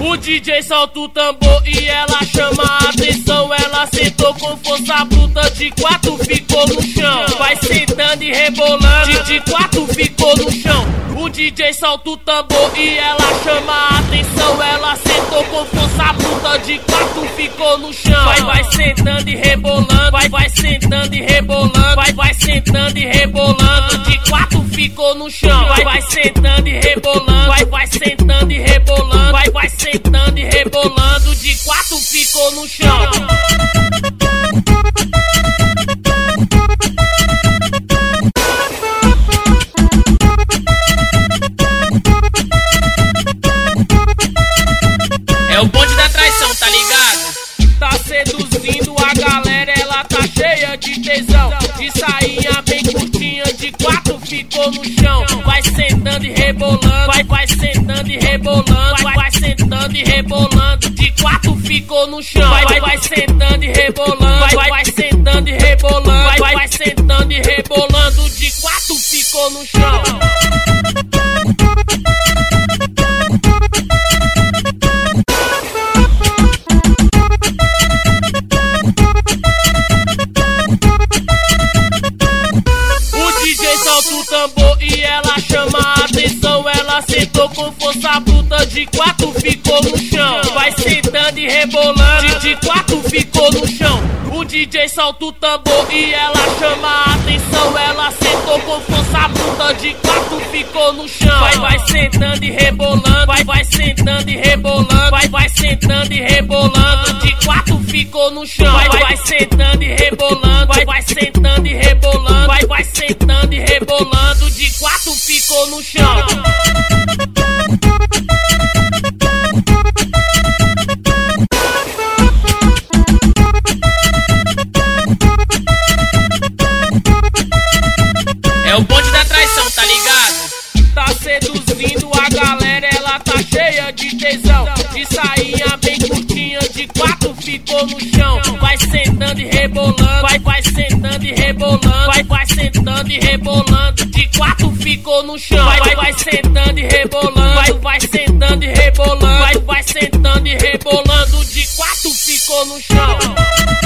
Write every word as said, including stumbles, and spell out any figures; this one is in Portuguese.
O D J solta o tambor e ela chama a atenção. Ela sentou com força bruta, de quatro ficou no chão. Vai sentando e rebolando, de, de quatro ficou no chão. O D J solta o tambor e ela chama a atenção. Ela sentou com força bruta, de quatro ficou no chão. Vai, vai sentando e rebolando, vai, vai sentando e rebolando, vai, vai sentando e rebolando, de quatro ficou no chão. Vai, vai sentando e rebolando, vai, vai sentando e rebolando, vai, vai sentando e rebolando, de quatro ficou no chão. É o bonde da traição, tá ligado? Tá seduzindo a galera, ela tá cheia de tesão. De sainha bem curtinha, de quatro ficou no chão. Vai sentando e rebolando, vai, vai sentando e rebolando, vai, vai sentando e rebolando, de quatro ficou no chão. Vai, vai, vai sentando e rebolando, vai, vai, vai sentando e rebolando, vai, vai, vai sentando e rebolando, de quatro ficou no chão. Solta o tambor e ela chama a atenção. Ela sentou com força bruta, de quatro ficou no chão. Vai sentando e rebolando, de, de quatro ficou no chão. O D J solta o tambor e ela chama a atenção. Ela sentou com força bruta, de quatro ficou no chão. Vai, vai sentando e rebolando, vai, vai sentando e rebolando, vai, vai sentando e rebolando, de quatro ficou no chão. Vai, vai sentando e rebolando, vai, vai sentando e rebolando, vai, vai sentando e rebolando, de quatro ficou no chão. É o bonde da traição, tá ligado? Tá seduzindo a galera, ela tá cheia de tesão. De sainha bem curtinha, de quatro ficou no chão. Vai sentando e rebolando, vai, vai sentando e rebolando, vai, vai sentando e rebolando, de quatro ficou no chão. Vai, vai, vai sentando e rebolando, vai, vai sentando e rebolando, vai, vai sentando e rebolando, de quatro ficou no chão.